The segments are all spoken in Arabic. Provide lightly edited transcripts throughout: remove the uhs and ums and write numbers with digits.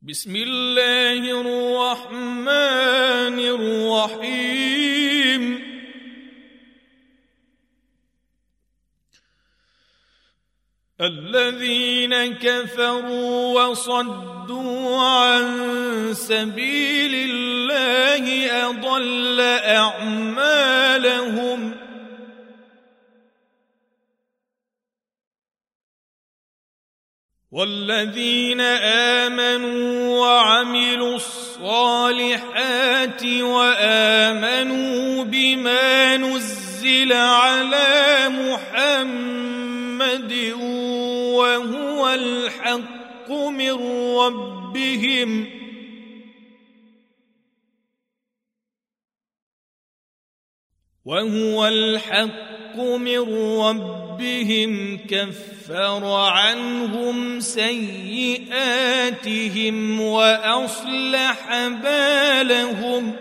بسم الله الرحمن الرحيم الذين كفروا وصدوا عن سبيل الله أضل أعمالهم والذين آمنوا وعملوا الصالحات وآمنوا بما نزل على محمد وهو الحق من ربهم كفر عنهم سيئاتهم وأصلح بالهم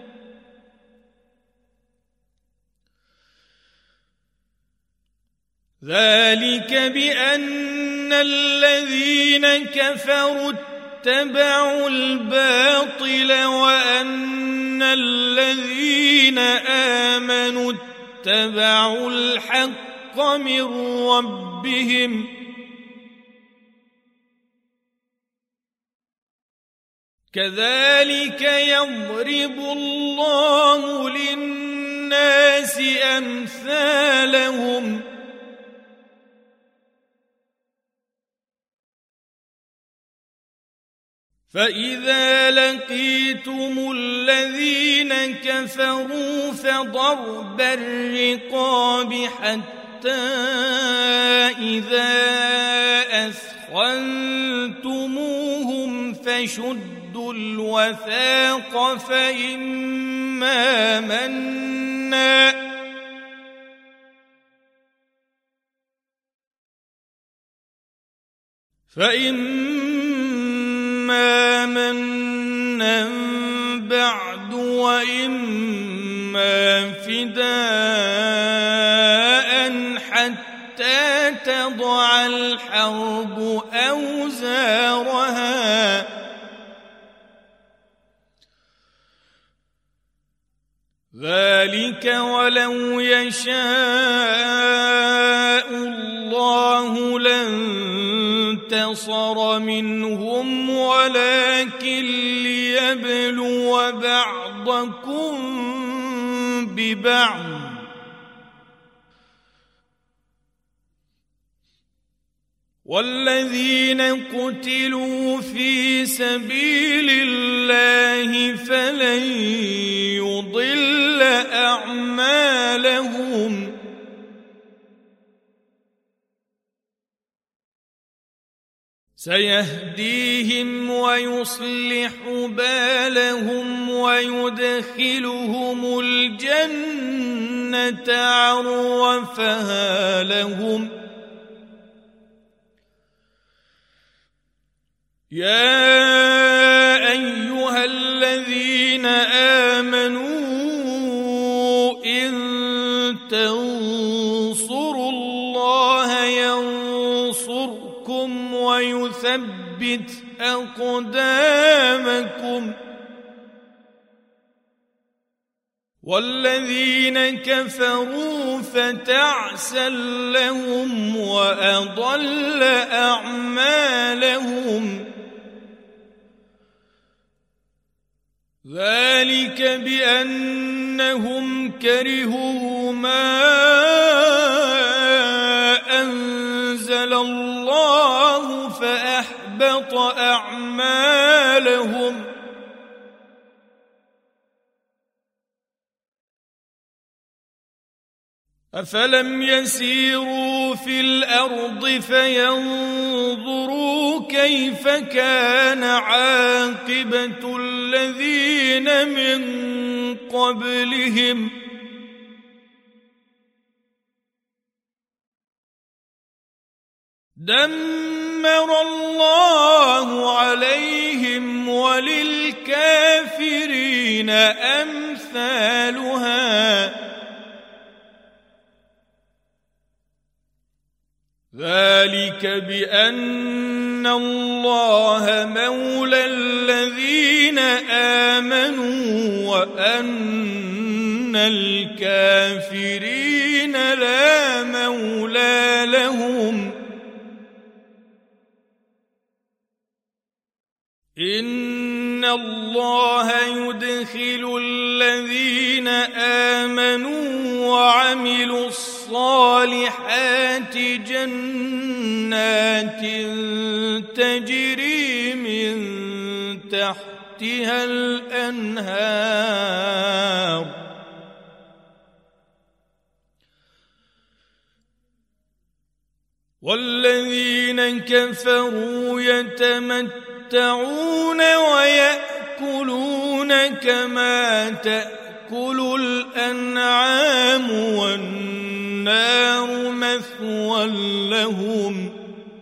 ذلك بأن الذين كفروا اتبعوا الباطل وأن الذين آمنوا اتبعوا الحق من ربهم كذلك يضرب الله للناس أمثالهم فإذا لقيتم الذين كفروا فضرب الرقاب حتى إذا أثخنتموهم فشدوا الوثاق فإما منا بعد وإما فداء حتى تضع الحرب أوزارها ذلك ولو يشاء الله لانتصر منهم ولكن ليبلو بعضكم ببعض والذين قتلوا في سبيل الله فلن يضل أعمالهم سيهديهم ويصلح بالهم ويدخلهم الجنة عرفها لهم يا أيها الذين آمنوا إن تنصروا الله ينصركم ويثبت أقدامكم والذين كفروا فتعسا لهم وأضل أعمالهم ذلك بأنهم كرهوا ما أنزل الله فأحبط أعمالهم أفلم يسيروا في الأرض فينظروا كيف كان عاقبة الذين من قبلهم دمر الله عليهم وللكافرين أمثالها ذلك بأن الله مولى الذين آمنوا وأن الكافرين لا مولى لهم إن الله يدخل الذين آمنوا وعملوا الصالحات جنات تجري من تحتها الأنهار والذين كفروا يتمتعون ويأكلون كما تأكل الأنعام والنار مثوى لهم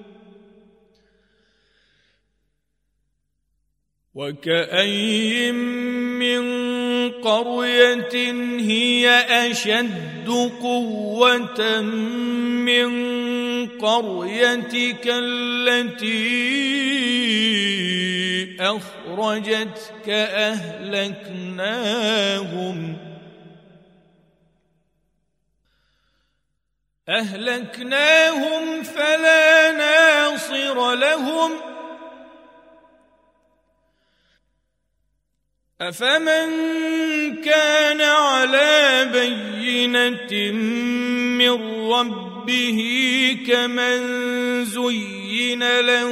وكأين من قرية هي أشد قوة من قريتك التي أخرجتك أهلكناهم فلا ناصر لهم أفمن كان على بينة من ربه كمن زين له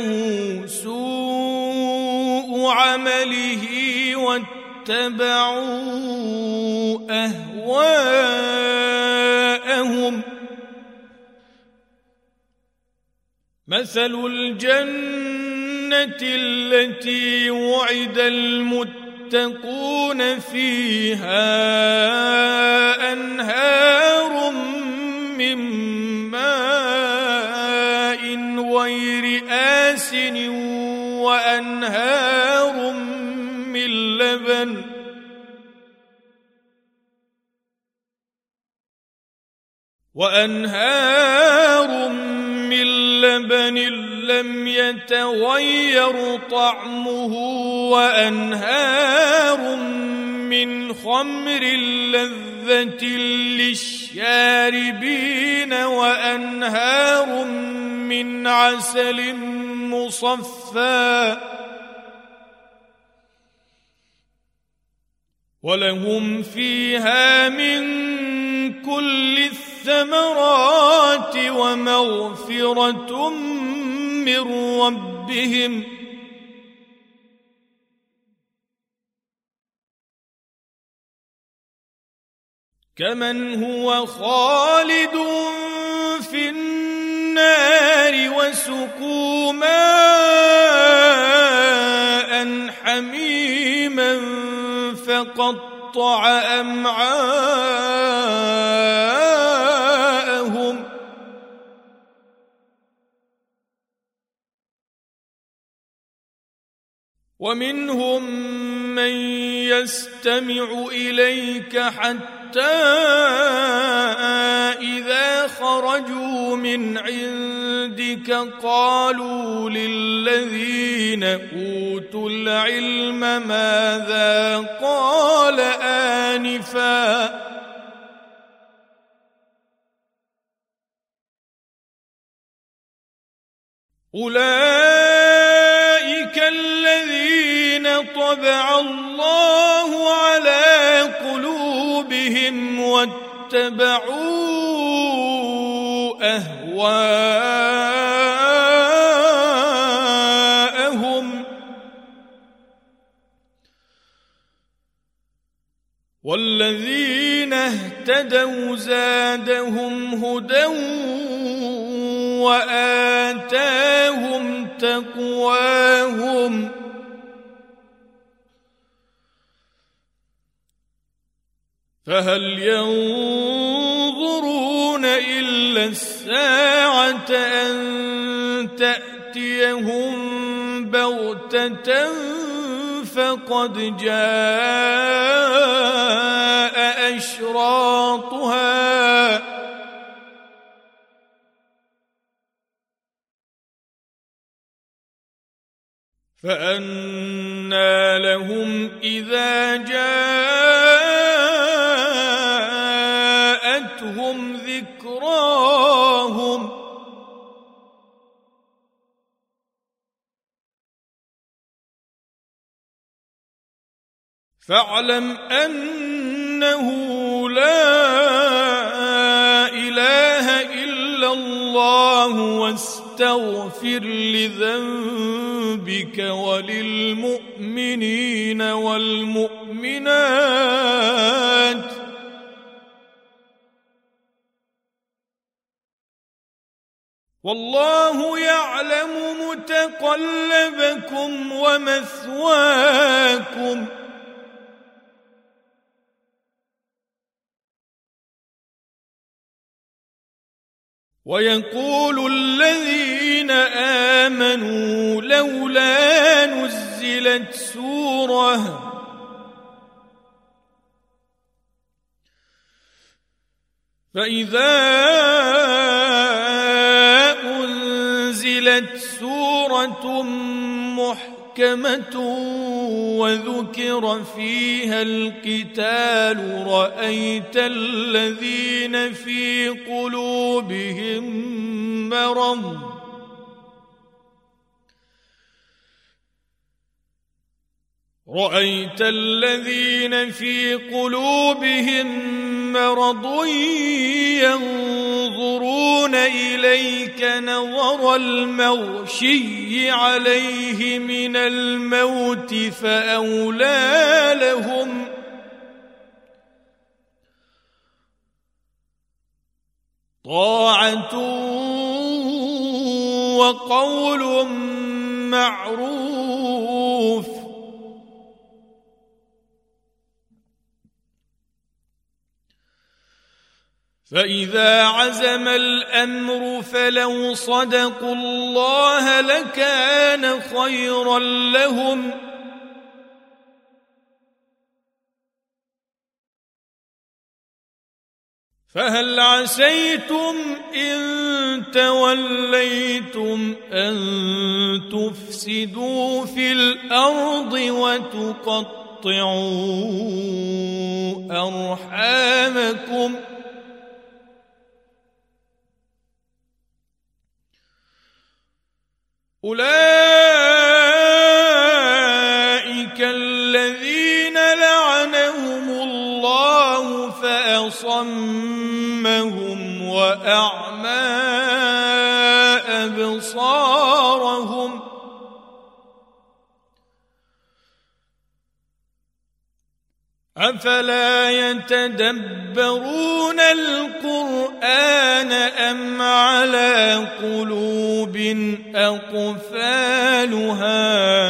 سوء عمله واتبعوا أهواءهم مثل الجنة التي وعد المتقون فيها أنهار من ماء غير آسن وأنهار من لبن لم يتغير طعمه وأنهار من خمر لذة للشاربين وأنهار من عسل مصفى ولهم فيها من كل الثمرات ومغفرة من ربهم كمن هو خالد في النار وسقوا ماء حميما فقطع أمعاءهم ومنهم من يستمع إليك حتى إذا خرجوا من عندك قالوا للذين أوتوا العلم ماذا قال آنفا أولئك الذين طبع الله على قلوبهم واتبعوا أهواءهم والذين اهتدوا زادهم هدى وآتاهم تقواهم فهل ينظرون إلا الساعة أن تأتيهم بغتة فقد جاء أشراطها فأنى لهم إذا جاءتهم ذكراهم فاعلم أنه لا إله إلا الله واستغفر لذنبك وللمؤمنين والمؤمنات والله يعلم متقلبكم ومثواكم ويقول الذين آمنوا لولا نزلت سورة فإذا أنزلت سورة محكمة وذكر فيها القتال رأيت الذين في قلوبهم مرض ينظرون إليك نظر المغشي عليه من الموت فأولى لهم طاعة وقول معروف فإذا عزم الأمر فلو صدقوا الله لكان خيرا لهم فهل عسيتم إن توليتم أن تفسدوا في الأرض وتقطعوا أرحامكم أولئك الذين لعنهم الله فأصمهم وأعمى أبصارهم أفلا يتدبرون القرآن أم على قلوب أقفالها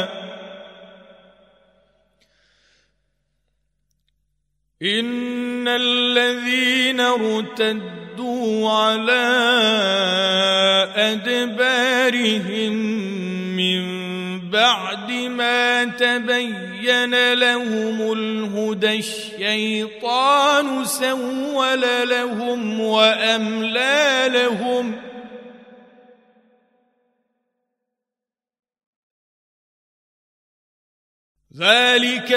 إن الذين ارتدوا على أدبارهم من بعد ما تبين لهم الهدى الشيطان سول لهم وأملى لهم ذلك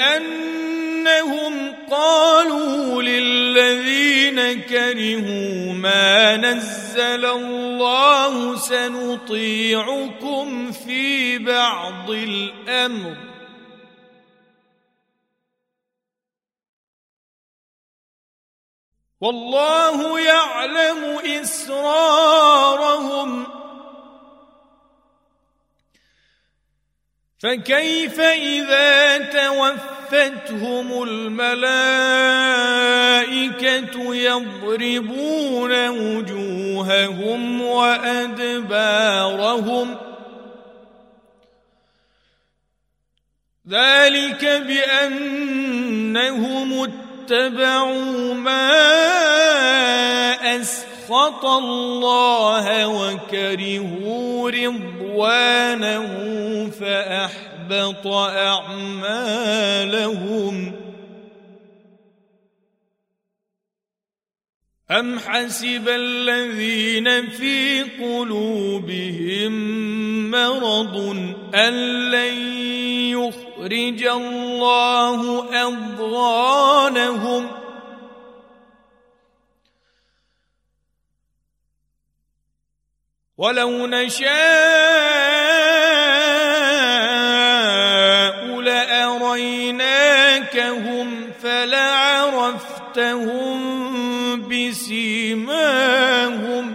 بأنهم قالوا للذين كرهوا ما نزل الله سنطيعكم في بعض الأمر والله يعلم إسرارهم فكيف إذا توفتهم الملائكة يضربون وجوههم وأدبارهم ذلك بأنهم اتبعوا ما أسخط الله وكرهوا رضوانه فأحبط أعمالهم أم حسب الذين في قلوبهم مرض أن لن يخرج الله أضغانهم ولو نشاء لأريناكهم فلعرفتهم بسيماهم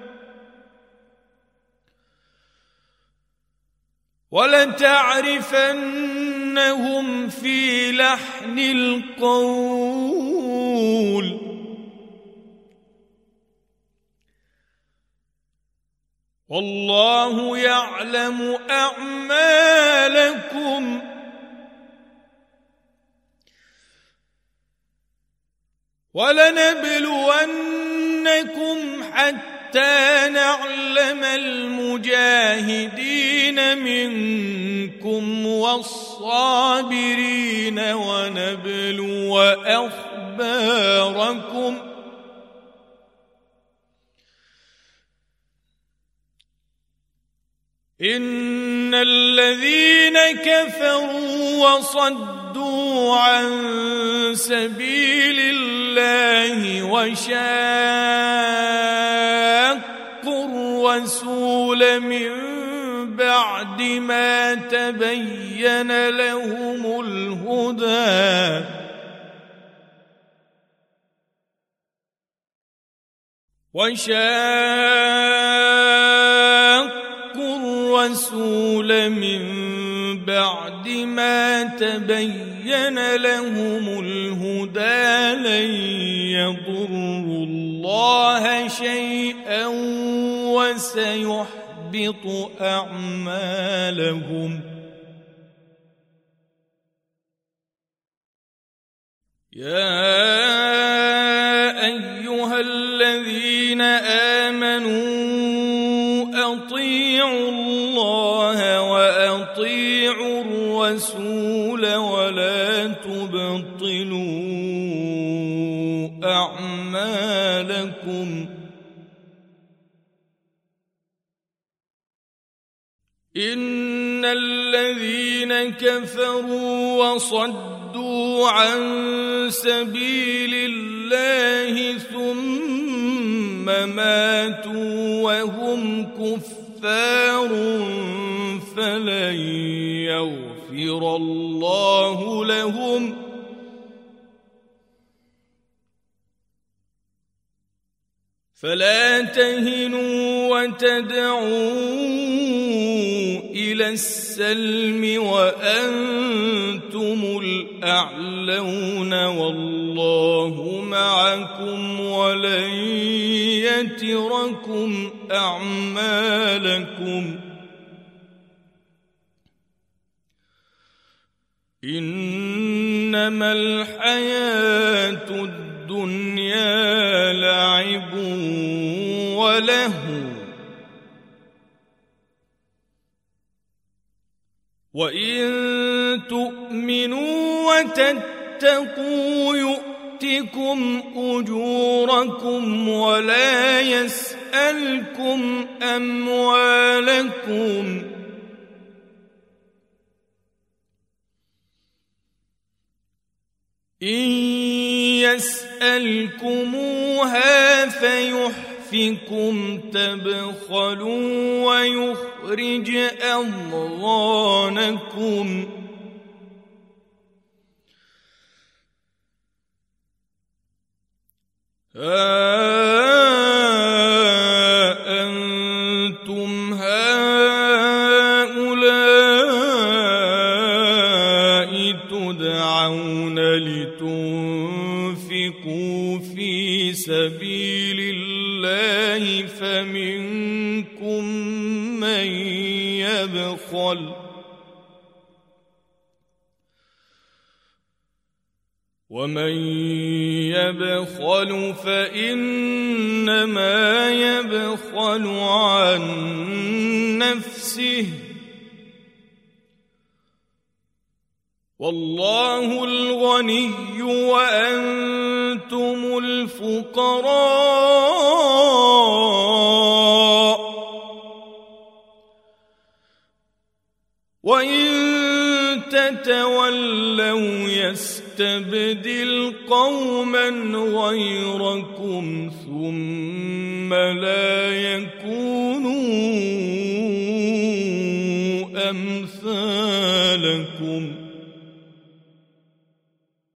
ولتعرفنهم في لحن القول والله يعلم أعمالكم ولنبلونكم حتى نعلم المجاهدين منكم والصابرين ونبلو أخباركم إن الذين كفروا وصدوا عن سبيل الله وشاقوا الرسول من بعد ما تبين لهم الهدى الرسول من بعد ما تبين لهم الهدى لن يضروا الله شيئا وسيحبط أعمالهم يا أيها الذين آمنوا أطيعوا الله وأطيعوا الرسول ولا تبطلوا أعمالكم إن الذين كفروا وصدوا عن سبيل الله ثم ماتوا وهم كفار فلن يغفر الله لهم فلا تهنوا وتدعوا إلى السلم وأنتم الأعلون والله معكم ولن يتركم أعمالكم إنما الحياة الدنيا لعب ولهو وإن تؤمنوا وتتقوا يؤتكم أجوركم ولا يسألكم أموالكم إن يسألكموها فيحفكم تبخلوا ويخرج أضغانكم أنتم هؤلاء تدعون لتنفقوا في سبيل الله فمنكم من يبخل ومن يبخل فإنما يبخل عن نفسه والله الغني وأنتم وأنتم الفقراء وإن تتولوا يستبدل قوما غيركم ثم لا يكونوا أمثالكم